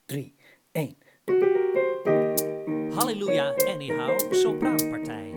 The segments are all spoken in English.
3, 1. Halleluja, anyhow, sopraanpartij.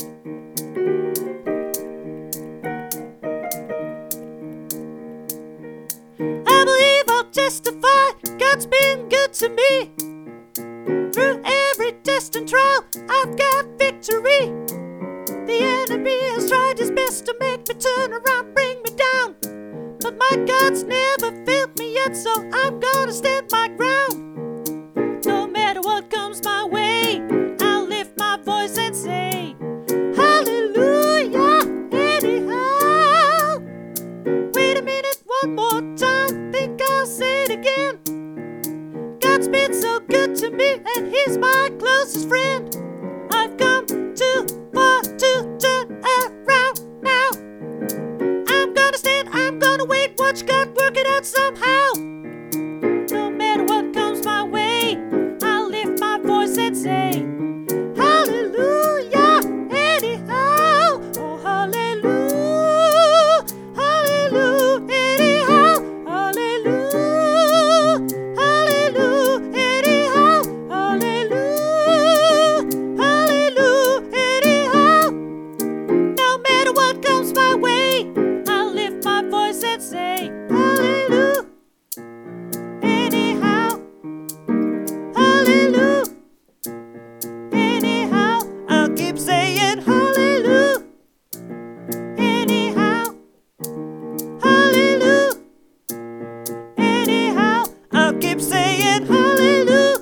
I believe I'll testify, God's been good to me. Through every test and trial, I've got victory. The enemy has tried his best to make me turn around, bring me down. But my God's never failed me yet, so I'm gonna stand my ground. No matter what comes my way, I'll lift my voice and say, Hallelujah, anyhow. Wait a minute, one more time, think I'll say it again. God's been so good to me, and He's my closest friend. I've come too far to turn around now. I'm gonna stand, I'm gonna wait, watch God work it out somehow. No matter what comes my way, I'll lift my voice and say, Hallelujah, anyhow. Oh, hallelujah, hallelujah, anyhow. Hallelujah, hallelujah, anyhow. Hallelujah, hallelujah, anyhow. No matter what comes my way, I'll lift my voice and say, Hallelujah, anyhow. Hallelujah, anyhow. I'll keep saying hallelujah, anyhow. Hallelujah, anyhow. I'll keep saying hallelujah,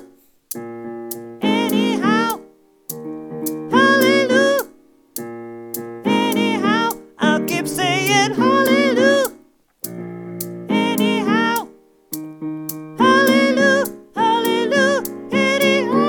anyhow. Hallelujah, anyhow. I'll keep saying hallelujah, anyhow. Hallelujah, hallelujah, anyhow.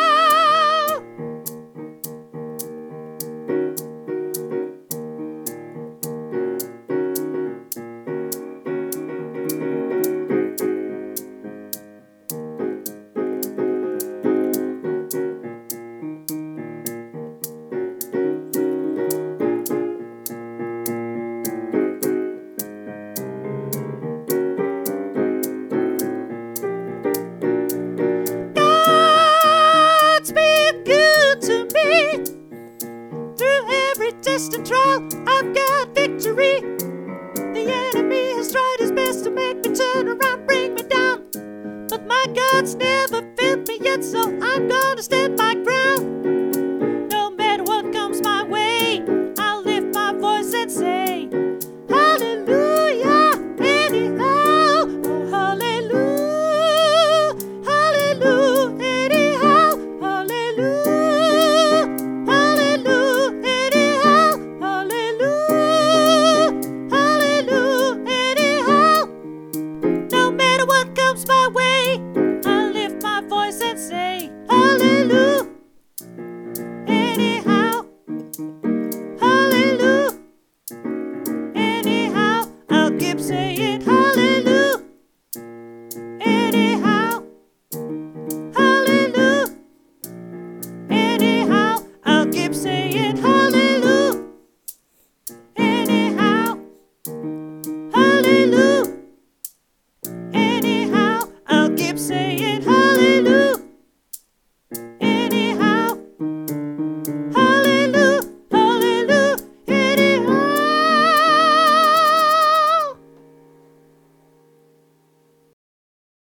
God's been good to me. Through every test and trial, I've got victory. The enemy has tried his best to make me turn around, bring me down. But my God's never failed me yet, so I'm gonna stand my ground. No matter what comes my way, I'll lift my voice and say, Hallelujah, anyhow. Oh, hallelujah, hallelujah, anyhow. Hallelujah, hallelujah, anyhow. Hallelujah, hallelujah, anyhow. No matter what comes my way,